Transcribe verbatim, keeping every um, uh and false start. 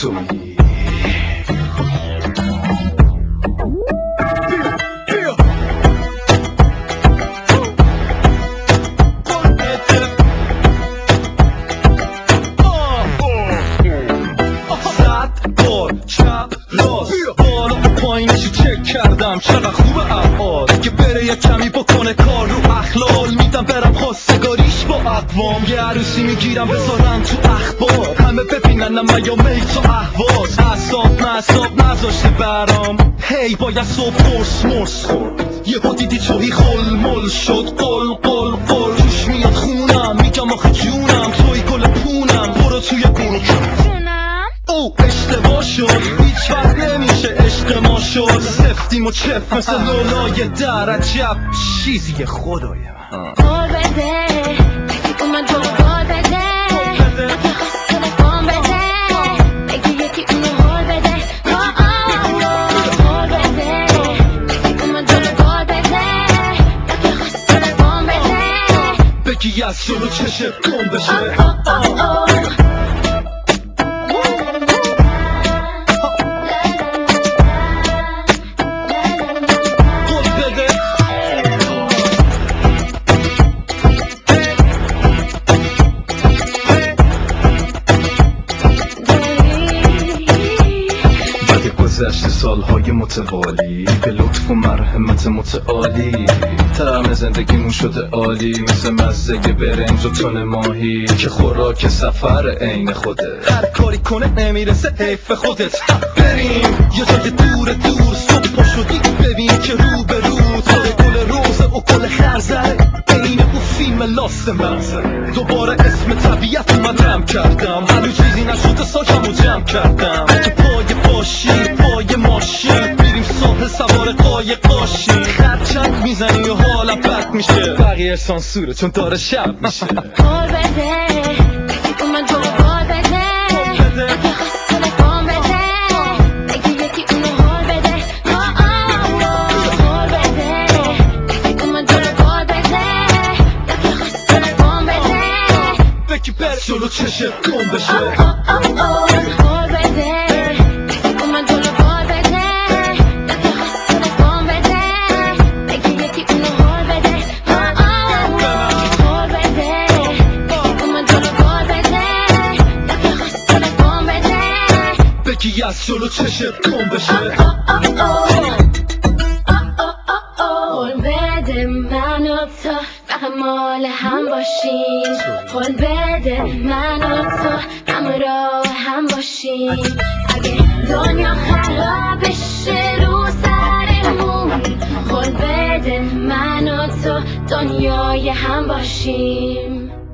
تویی. پایینشو چک کردم چقدر خوبه ابعاد که بره یه کمی بکنه کار رو اخلال میدم برم خواستگاریش با اقوام یه عروسی میگیرم بذارم تو اخبار همه ببینن من یا میت و احواز اصاب مصاب نذاشته برام هی باید صبح قرص مرس خورد یه با دیدی توهی خل مل شد قل قل قل توش میاد خونم میگم آخه جونم توی گل پونم برو توی گروه او اشتباه شد هیچ وقت نمیشه عشق ما شد سفتیم و چف مثل لولای در عجب چیزی خدای من قول بده یکی اومد جلو قول بده یکی خواست تلفن بده یکی یکی اونو هول بده قول بده یکی اومد جلو قول بده یکی خواست تلفن بده بگی از جلو چشم گم بشه گذشته سالهای متوالی به لطف و مرحمت متعالی طعم زندگیمون شده عالی مثل مزه برنج و تن ماهی که خوراک سفر عین خوده هر کاری کنه نمیرسه حیف خودت بریم یه جای دور دور صبح پا شدی ببین که رو به رو تاره گل روزه و گل خرزره عین او فیلم لاست منظره دوباره اسم طبیعت اومدم کردم هنو چیزی نشده ساکمو جمع کردم که پای باشی پای ماشین میریم ساحل سوار قایق باشیم خرچنگ میزنی و حالا بد میشه بقیه سانسوره چون داره شب میشه قول بده یکی اومد جلو قول بده یکی خواست تلفن بده یکی یکی اونو هول بده قول بده یکی اومد جلو قول بده یکی خواست تلفن بده بگی بر جلو چشم گم بشه قول بده یکی اومد جلو قول بده یکی خواست تلفن بده یکی یکی اونو هول بده قول بده یکی اومد جلو قول بده یکی خواست تلفن بده بگی از جلو چشم گم بشه قول بده من و تو فقط مال هم باشیم قول بده من و تو همراه هم باشیم اگه دنیا خراب بشه رو سرمون قول بده من و تو دنیای هم باشیم